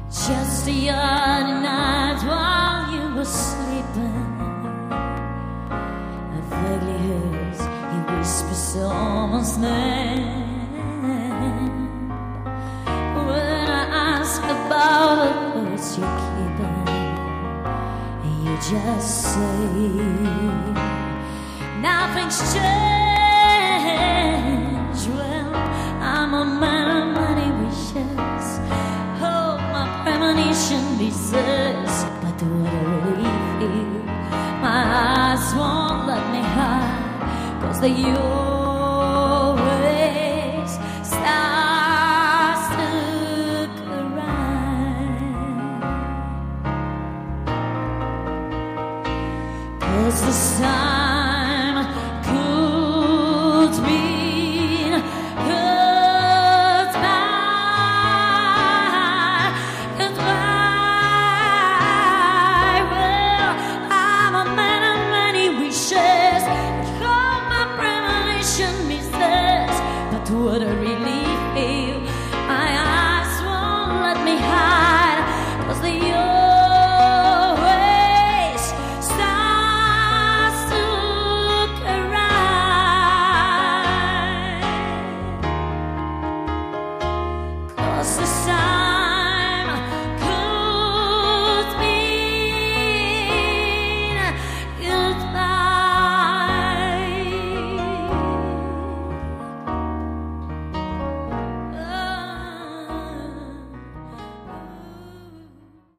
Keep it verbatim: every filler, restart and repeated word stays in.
Just the other night while you were sleeping, I vaguely heard you whisper someone's name. When I ask about the birds you're keeping, you just say nothing's changed. Well, I'm a man of many wishes, premonition deserves, but what I really feel, my eyes won't let me hide, 'cause they always start to cry. 'Cause this time could be what I really